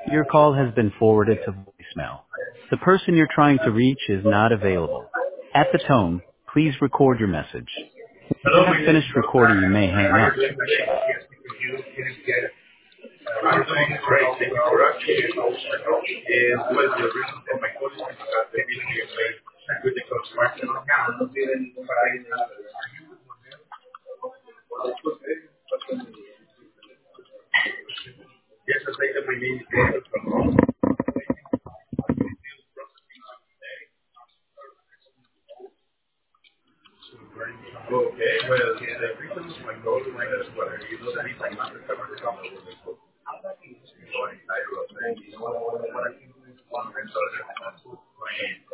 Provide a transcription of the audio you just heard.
Your call has been forwarded to voicemail. The person you're trying to reach is not available. At the tone, please record your message. When you Hello, have my name is finished Rob. recording, you may hang How are you up. doing today? Yes, you can get I'm doing great. Thank you for asking. And what is the reason for my call is because the meeting is with the construction. Yes, I say that my name is Rob. Okay, well, the reason for my call is what you know that if I'm not recovering from the so I was saying, you know what I can do is one mentor.